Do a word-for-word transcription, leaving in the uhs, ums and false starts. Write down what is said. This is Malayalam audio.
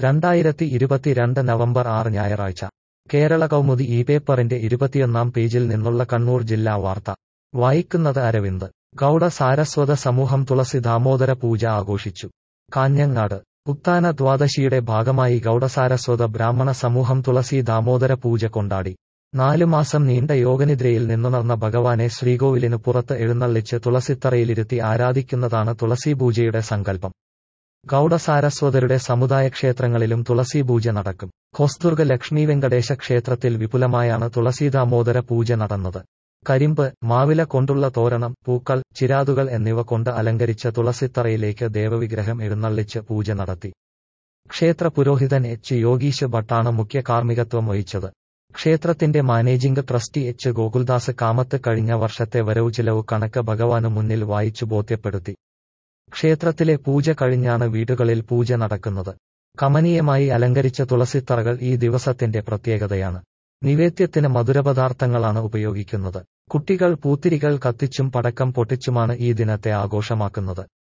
രണ്ടായിരത്തി ഇരുപത്തിരണ്ട് നവംബർ ആറ് ഞായറാഴ്ച കേരള കൗമുദി ഈ പേപ്പറിന്റെ ഇരുപത്തിയൊന്നാം പേജിൽ നിന്നുള്ള കണ്ണൂർ ജില്ലാ വാർത്ത വായിക്കുന്നത് അരവിന്ദ്. ഗൗഡ സാരസ്വത സമൂഹം തുളസി ദാമോദര പൂജ ആഘോഷിച്ചു. കാഞ്ഞങ്ങാട് ഉത്ഥാന ദ്വാദശിയുടെ ഭാഗമായി ഗൗഡസാരസ്വത ബ്രാഹ്മണ സമൂഹം തുളസി ദാമോദര പൂജ കൊണ്ടാടി. നാലു മാസം നീണ്ട യോഗനിദ്രയിൽ നിന്നുണർന്ന ഭഗവാനെ ശ്രീകോവിലിനു പുറത്ത് എഴുന്നള്ളിച്ച് തുളസിത്തറയിലിരുത്തി ആരാധിക്കുന്നതാണ് തുളസീപൂജയുടെ സങ്കല്പം. ഗൗഡസാരസ്വതരുടെ സമുദായ ക്ഷേത്രങ്ങളിലും തുളസീപൂജ നടക്കും. ഹൊസ്ദുർഗ ലക്ഷ്മി വെങ്കടേശ ക്ഷേത്രത്തിൽ വിപുലമായാണ് തുളസീദാമോദര പൂജ നടന്നത്. കരിമ്പ്, മാവില കൊണ്ടുള്ള തോരണം, പൂക്കൾ, ചിരാതുകൾ എന്നിവ കൊണ്ട് അലങ്കരിച്ച തുളസിത്തറയിലേക്ക് ദേവവിഗ്രഹം എഴുന്നള്ളിച്ച് പൂജ നടത്തി. ക്ഷേത്ര പുരോഹിതൻ എച്ച് യോഗീശ് ഭട്ടാണ് മുഖ്യ കാർമ്മികത്വം വഹിച്ചത്. ക്ഷേത്രത്തിന്റെ managing trustee H Gokuldas Kamath കഴിഞ്ഞ വർഷത്തെ വരവു ചിലവു കണക്ക് ഭഗവാനു മുന്നിൽ വായിച്ചു ബോധ്യപ്പെടുത്തി. ക്ഷേത്രത്തിലെ പൂജ കഴിഞ്ഞാണ് വീടുകളിൽ പൂജ നടക്കുന്നത്. കമനീയമായി അലങ്കരിച്ച തുളസിത്തറകൾ ഈ ദിവസത്തിന്റെ പ്രത്യേകതയാണ്. നിവേദ്യത്തിന് മധുരപദാർത്ഥങ്ങളാണ് ഉപയോഗിക്കുന്നത്. കുട്ടികൾ പൂത്തിരികൾ കത്തിച്ചും പടക്കം പൊട്ടിച്ചുമാണ് ഈ ദിനത്തെ ആഘോഷമാക്കുന്നത്.